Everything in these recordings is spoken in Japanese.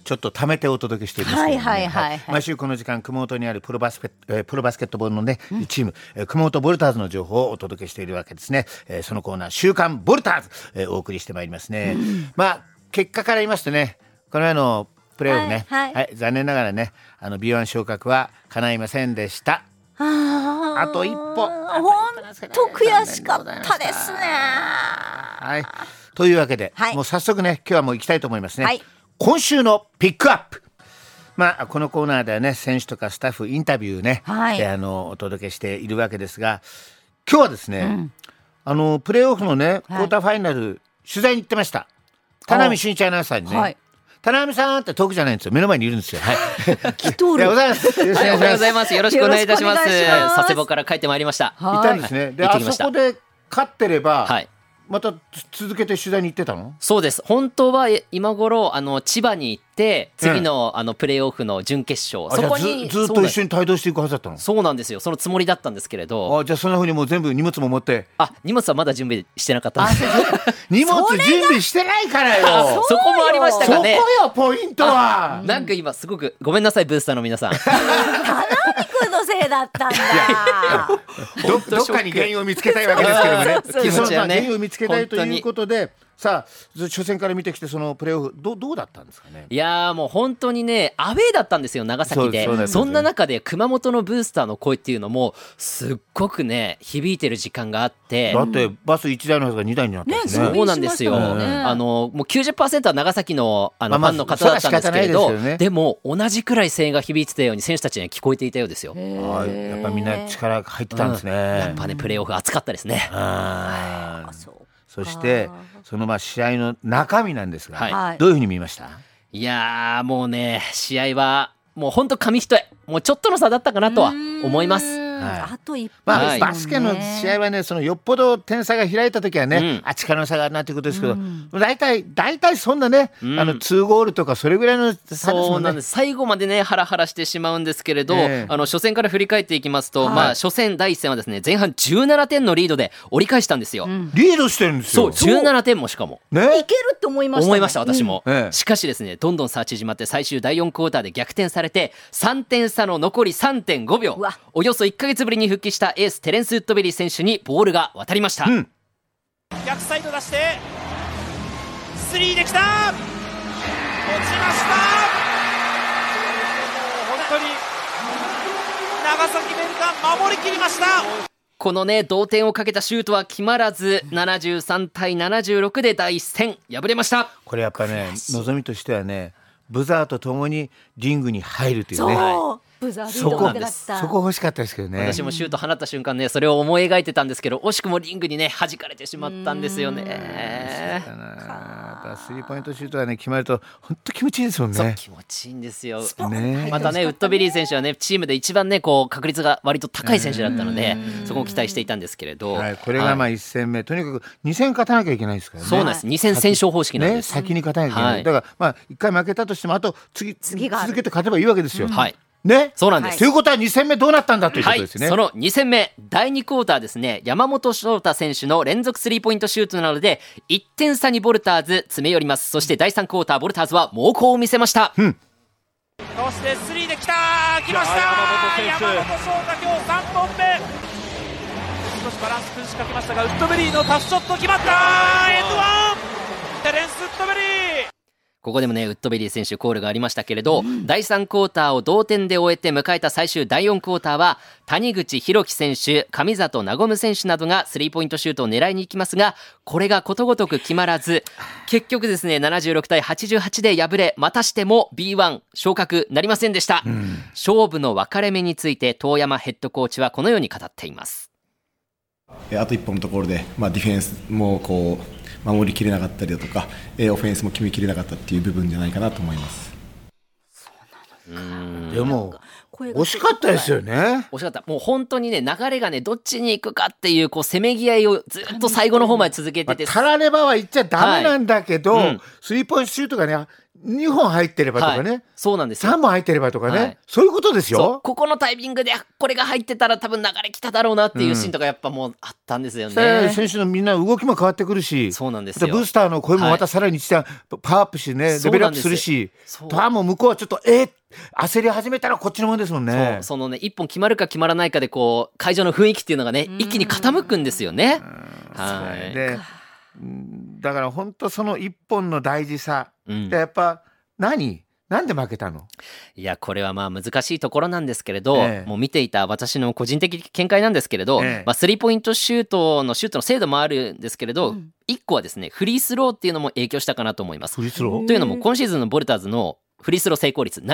ちょっと貯めてお届けしていますけどね、毎週この時間熊本にあるプロバスケットボールのね、チーム、熊本ボルターズの情報をお届けしているわけですね。そのコーナー週刊ボルターズ、お送りしてまいりますね。まあ結果から言いますとね、この前のプレーオフね、残念ながらねB1 昇格は叶いませんでした。あと一歩、 本当悔しかったですね。 というわけで、もう早速ね今日はもう行きたいと思いますね。今週のピックアップ、このコーナーではね選手とかスタッフインタビューね、お届けしているわけですが、今日はですね、プレーオフのねクォーターファイナル、取材に行ってました。田波俊一アナウンサーにね、田波さんって遠くじゃないんですよ、目の前にいるんですよ。 来とる。 おはようございます。 よろしくお願いいたします。佐世保から帰ってまいりました。 いたんですね。で、あそこで勝ってれば、また続けて取材に行ってたの？ そうです。本当は今頃千葉に行って次のプレーオフの準決勝、そこにずっと一緒に帯同していくはずだったの？ そうなんですよ。そのつもりだったんですけれど。 じゃあそんな風にもう全部荷物も持って？ 荷物はまだ準備してなかったんです。 荷物準備してないからよ。 そこもありましたかね。 そこよポイントは。 なんか今すごくごめんなさいブースターの皆さん。 田波君のせいだったんだ。 どっかに原因を見つけたいわけですけどもね。その原因を見つけたいということで、さあ初戦から見てきてそのプレーオフどうだったんですかね。 いやもう本当にねアウェーだったんですよ長崎で。そんな中で熊本のブースターの声っていうのもすっごくね響いてる時間があって、 だってバス1台のはずが2台になったんですね。 そうなんですよ。もう 90% は長崎のファンの方だったんですけれど、でも同じくらい声援が響いてたように選手たちには聞こえていたようですよ。 やっぱみんな力が入ってたんですね。 やっぱねプレーオフ熱かったですね。 そしてその試合の中身なんですが、どういうふうに見ました？ いやもうね試合はもう本当紙一重、もうちょっとの差だったかなとは思います。 あと一歩、 バスケの試合はね、そのよっぽど点差が開いた時はね、力の差があるなということですけど、大体そんなね、2ゴールとかそれぐらいの差ですもんね。 そうなんです。最後までねハラハラしてしまうんですけれど、初戦から振り返っていきますと、初戦第1戦はですね前半17点のリードで折り返したんですよ。 リードしてるんですよ。 そう17点もしかも、 いけるって思いました私も、しかしですねどんどん差縮まって最終第4クォーターで逆転されて3点差の残り 3.5 秒、およそ1ヶ月ぶりに復帰したエーステレンス・ウッドベリー選手にボールが渡りました。 逆サイド出してスリーできた、落ちました。本当に長崎ベルカ守りきりました。 このね同点をかけたシュートは決まらず73対76で第1戦敗れました。 これやっぱね望みとしてはねブザーとともにリングに入るというね。 ブザーリードだった。 そこ欲しかったですけどね。 私もシュート放った瞬間ねそれを思い描いてたんですけど、惜しくもリングにね弾かれてしまったんですよね。 スリーポイントシュートはね決まると本当気持ちいいですもんね。 そう気持ちいいんですよ、またねウッドベリー選手はねチームで一番ねこう確率が割と高い選手だったので、そこも期待していたんですけれど、 これが1戦目、とにかく2戦勝たなきゃいけないですからね。 そうなんです。2戦先勝方式なんです、 先に勝たなきゃいけない、だから1回負けたとしてもあと次続けて勝てばいいわけですよ。 そうなんです。 ということは2戦目どうなったんだということですね。 その2戦目第2クォーターですね、山本翔太選手の連続スリーポイントシュートなので1点差にボルターズ詰め寄ります。そして第3クォーターボルターズは猛攻を見せました。 かわしてスリーで来ました山本翔太今日3本目、少しバランス崩しかけましたがウッドベリーのパスショット決まった。エンドワンテレンス・ウッドベリー。 ここでもねウッドベリー選手コールがありましたけれど、第3クォーターを同点で終えて迎えた最終第4クォーターは谷口博樹選手、上里和選手などがスリーポイントシュートを狙いに行きますが、これがことごとく決まらず結局ですね76対88で敗れ、またしても B1 昇格なりませんでした。勝負の分かれ目について遠山ヘッドコーチはこのように語っています。 あと一本のところで、ディフェンスもこう守りきれなかったりだとか、オフェンスも決めきれなかったっていう部分じゃないかなと思います。 でも惜しかったですよね。 惜しかった。もう本当にね流れがねどっちに行くかっていうせめぎ合いをずっと最後の方まで続けてて、 たらればは言っちゃダメなんだけど、スリーポイントシュートがね 2本入ってればとかね、 はい、そうなんですよ。 3本入ってればとかね、 はい、 そういうことですよ。 ここのタイミングでこれが入ってたら多分流れ来ただろうなっていうシーンとかやっぱもうあったんですよね。 選手のみんな動きも変わってくるし、 そうなんですよ。 ブースターの声もまたさらに一段パワーアップしてね、レベルアップするし、もう向こうはちょっと焦り始めたらこっちのもんですもんね。 そのね、一本決まるか決まらないかでこう会場の雰囲気っていうのがね、一気に傾くんですよね。 はい。でだから本当その一本の大事さ、でやっぱなんで負けたの？ いや、これはまあ難しいところなんですけれど、もう見ていた私の個人的見解なんですけれど、スリーポイントシュートの精度もあるんですけれど、1個はですね、フリースローっていうのも影響したかなと思います。 フリースローというのも今シーズンのボルターズのフリースロー成功率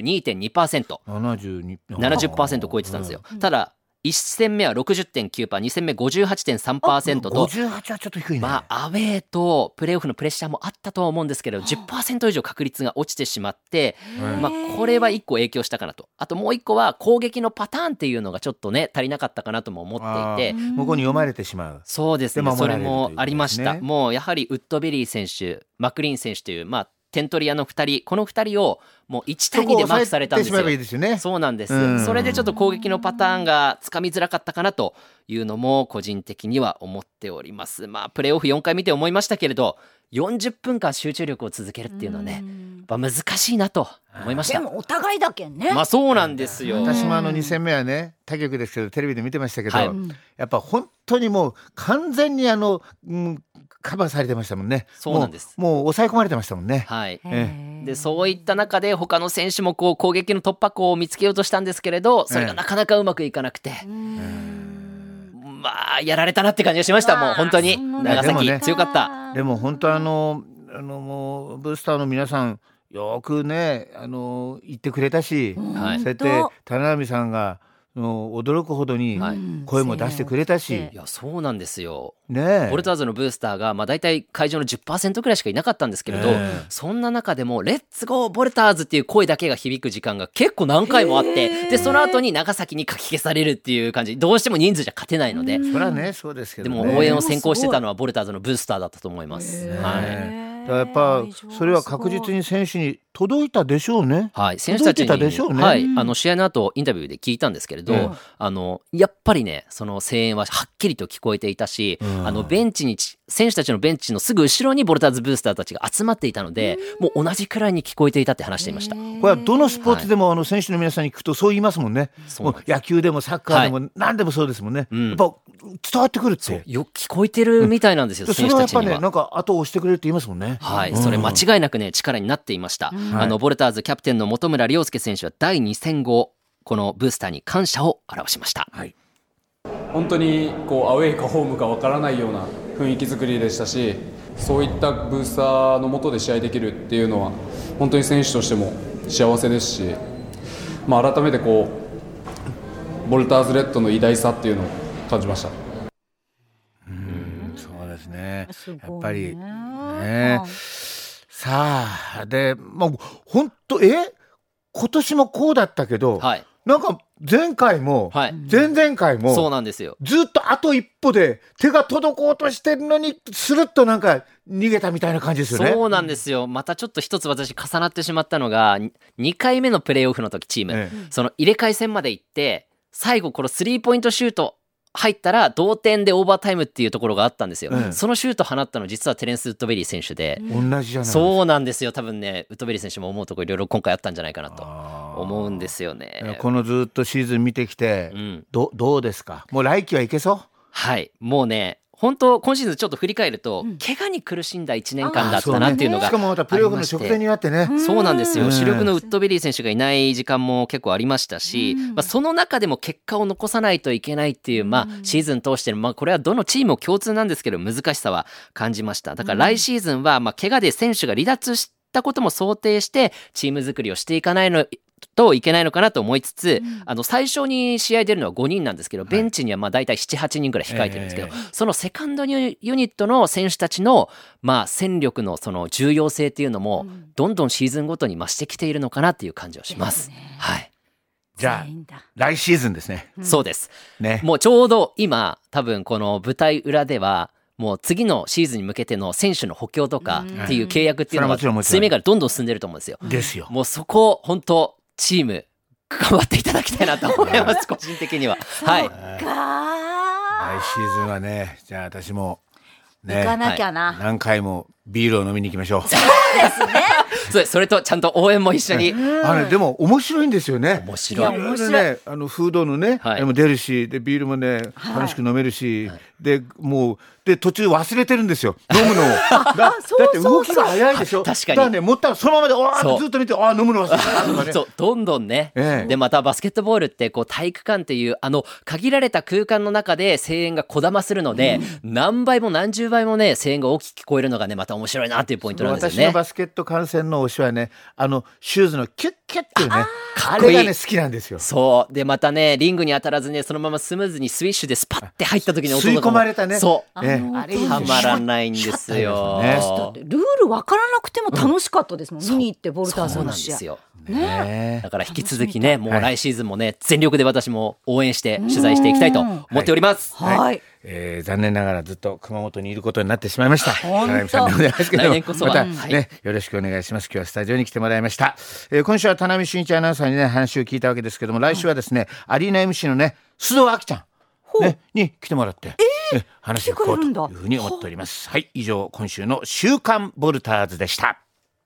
72.2%、70% 超えてたんですよ。ただ1戦目は 60.9%、2戦目 58.3% と、 58はちょっと低いね。 まあアウェーとプレーオフのプレッシャーもあったとは思うんですけど、10% 以上確率が落ちてしまって、まあこれは1個影響したかなと。あともう1個は攻撃のパターンっていうのがちょっとね足りなかったかなとも思っていて、 向こうに読まれてしまう。 そうですね、それもありました。もうやはりウッドベリー選手、マクリーン選手というまあテントリアの2人、この2人をもう1対2でマークされたんですよ。 いいですよね。 そうなんです、それでちょっと攻撃のパターンがつかみづらかったかなというのも個人的には思っております。まあプレーオフ4回見て思いましたけれど、40分間集中力を続けるっていうのはね、やっぱ難しいなと思いました。 でもお互いだけんね。 まあそうなんですよ。 私も2戦目はね、他局ですけどテレビで見てましたけど、やっぱ本当にもう完全にカバーされてましたもんね。 そうなんです。 もう抑え込まれてましたもんね。 はい。でそういった中で他の選手もこう攻撃の突破口を見つけようとしたんですけれど、それがなかなかうまくいかなくて、まあやられたなって感じがしました。もう本当に長崎強かった。 でも本当もうブースターの皆さんよくね言ってくれたし、そうやって田辺さんが驚くほどに声も出してくれたし、 いやそうなんですよ、 ね、 ボルターズのブースターがまあ大体会場の 10% くらいしかいなかったんですけれど、そんな中でもレッツゴーボルターズっていう声だけが響く時間が結構何回もあって、でその後に長崎にかき消されるっていう感じ、どうしても人数じゃ勝てないので、 それはねそうですけどね、 でも応援を先行してたのはボルターズのブースターだったと思います。 やっぱそれは確実に選手に届いたでしょうね。 はい、選手たちに、はい、試合の後インタビューで聞いたんですけれど、やっぱりねその声援ははっきりと聞こえていたし、ベンチに選手たちのベンチのすぐ後ろにボルターズブースターたちが集まっていたので、もう同じくらいに聞こえていたって話していました。これはどのスポーツでも選手の皆さんに聞くとそう言いますもんね。もう野球でもサッカーでも何でもそうですもんね。やっぱ伝わってくるってよく聞こえてるみたいなんですよ、選手たちには。 それはやっぱねなんか後を押してくれるって言いますもんね。 はい、それ間違いなくね力になっていました。ボルターズキャプテンの本村亮介選手は第2戦後このブースターに感謝を表しました。 はい、本当にこうアウェーかホームかわからないような雰囲気作りでしたし、そういったブースターの下で試合できるっていうのは本当に選手としても幸せですし、改めてこうボルターズレッドの偉大さっていうのを感じました。 そうですね、やっぱりね。さあで、本当今年もこうだったけど、なんか前回も、前々回もそうなんですよ。 ずっとあと一歩で手が届こうとしてるのにスルッとなんか逃げたみたいな感じですよね。 そうなんですよ。またちょっと一つ私重なってしまったのが2回目のプレーオフの時チーム、その入れ替え戦まで行って最後このスリーポイントシュート入ったら同点でオーバータイムっていうところがあったんですよ。そのシュート放ったの実はテレンス・ウッドベリー選手で、 同じじゃないですか。 そうなんですよ。多分ねウッドベリー選手も思うところいろいろ今回あったんじゃないかなと思うんですよね。 このずっとシーズン見てきて、どうですか？もう来季はいけそう？ はい、もうね本当今シーズンちょっと振り返ると、怪我に苦しんだ1年間だったなっていうのが、 しかもまたプレーオフの直前になってね。 そうなんですよ。主力のウッドベリー選手がいない時間も結構ありましたし、その中でも結果を残さないといけないっていう、シーズン通しての、これはどのチームも共通なんですけど難しさは感じました。だから来シーズンは、怪我で選手が離脱したことも想定してチーム作りをしていかないのといけないのかなと思いつつ、最初に試合出るのは5人なんですけど、ベンチには大体 7,8 人ぐらい控えてるんですけど、そのセカンドユニットの選手たちの戦力のその重要性っていうのもどんどんシーズンごとに増してきているのかなっていう感じはします。はい。 じゃあ来シーズンですね。 そうです、 ね。 もうちょうど今多分この舞台裏ではもう次のシーズンに向けての選手の補強とかっていう契約っていうのがそれはもちろん水面からどんどん進んでると思うんですよ。 ですよ。 もうそこを本当チーム頑張っていただきたいなと思います個人的には。はい。 か来シーズンはね、じゃあ私もね、 行かなきゃな、 何回もビールを飲みに行きましょう。 それとちゃんと応援も一緒に。 でも面白いんですよね。 面白い。 いろいろね、フードのね、 はいあれも出るし、でビールもね、楽しく飲めるし、でもうで途中忘れてるんですよ、飲むのを。だって動きが早いでしょ。 確かにだからね、持ったらそのままでわーっとずっと見て、あー飲むの忘れたとかね。 そうどんどんね、でまたバスケットボールってこう体育館っていう限られた空間の中で声援がこだまするので、何倍も何十倍もね声援が大きく聞こえるのがねまた面白いなっていうポイントなんですよね。 私のバスケット観戦の推しはね、シューズのキュッキュッっていうね、 かっこいいあれがね好きなんですよ。 そうでまたねリングに当たらずねそのままスムーズにスイッシュでスパッて入った時の音吸いとかも込まれたね。 そうあれたまらないんですよ。 ねだってルール分からなくても楽しかったですもん、見に行ってボルターズそうなの試合。 んですよ。 ねだから引き続きねもう来シーズンもね全力で私も応援して取材していきたいと思っております。 はい、 残念ながらずっと熊本にいることになってしまいました。 本当田波さんでございますけど、 来年こそはまたはいね、よろしくお願いします。今日はスタジオに来てもらいました。今週は田波俊一アナウンサーにね話を聞いたわけですけども、来週はですね、アリーナ MC のね須藤亜希ちゃんね、に来てもらって、話を聞こうというふうに思っております。はい、以上今週の週刊ボルターズでした。